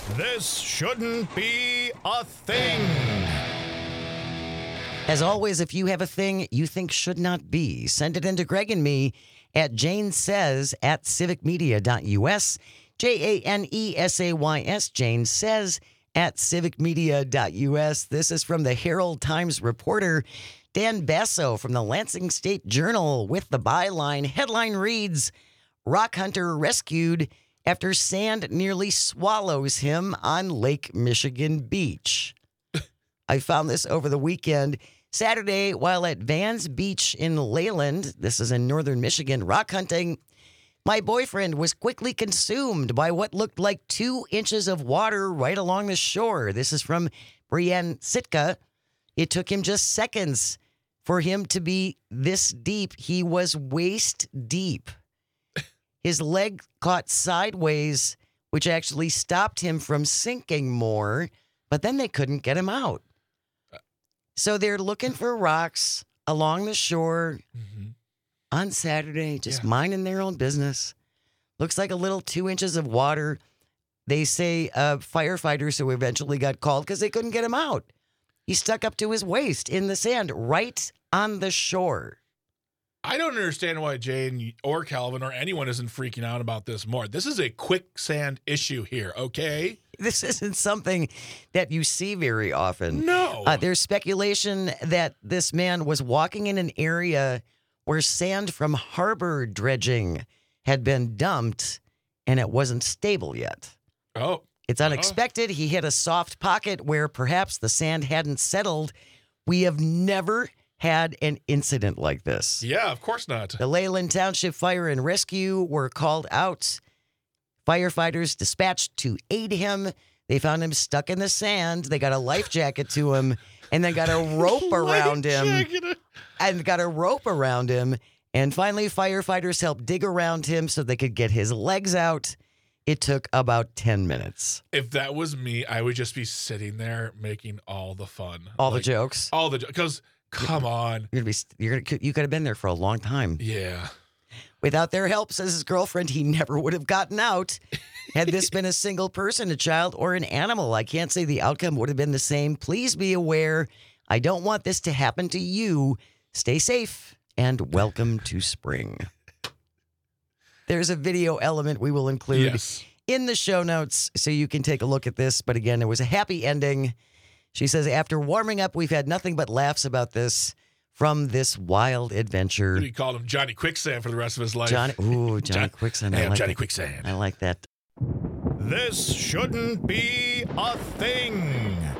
This shouldn't be a thing. As always, if you have a thing you think should not be, send it in to Greg and me at janesays@civicmedia.us. JANESAYS, Jane Says at civicmedia.us. This is from the Herald Times reporter Dan Basso from the Lansing State Journal with the byline. Headline reads, Rock Hunter rescued after sand nearly swallows him on Lake Michigan Beach. I found this over the weekend. Saturday, while at Vans Beach in Leyland, this is in northern Michigan, rock hunting, my boyfriend was quickly consumed by what looked like 2 inches of water right along the shore. This is from Brianne Sitka. It took him just seconds for him to be this deep. He was waist deep. His leg caught sideways, which actually stopped him from sinking more, but then they couldn't get him out. So they're looking for rocks along the shore on Saturday, just minding their own business. Looks like a little 2 inches of water. They say firefighters who eventually got called because they couldn't get him out. He stuck up to his waist in the sand right on the shore. I don't understand why Jane or Calvin or anyone isn't freaking out about this more. This is a quicksand issue here, okay? This isn't something that you see very often. No. There's speculation that this man was walking in an area where sand from harbor dredging had been dumped and it wasn't stable yet. Oh. It's unexpected. He hit a soft pocket where perhaps the sand hadn't settled. We have never had an incident like this. Yeah, of course not. The Leyland Township Fire and Rescue were called out. Firefighters dispatched to aid him. They found him stuck in the sand. They got a life jacket to him and then got a rope around him. And finally, firefighters helped dig around him so they could get his legs out. It took about 10 minutes. If that was me, I would just be sitting there making all the fun. The jokes. Because come on. You could have been there for a long time. Yeah. Without their help, says his girlfriend, he never would have gotten out. Had this been a single person, a child, or an animal, I can't say the outcome would have been the same. Please be aware. I don't want this to happen to you. Stay safe and welcome to spring. There's a video element we will include in the show notes so you can take a look at this. But again, it was a happy ending. She says, after warming up, we've had nothing but laughs about this from this wild adventure. You called him Johnny Quicksand for the rest of his life. Johnny Quicksand. I am Johnny Quicksand. I like that. This shouldn't be a thing.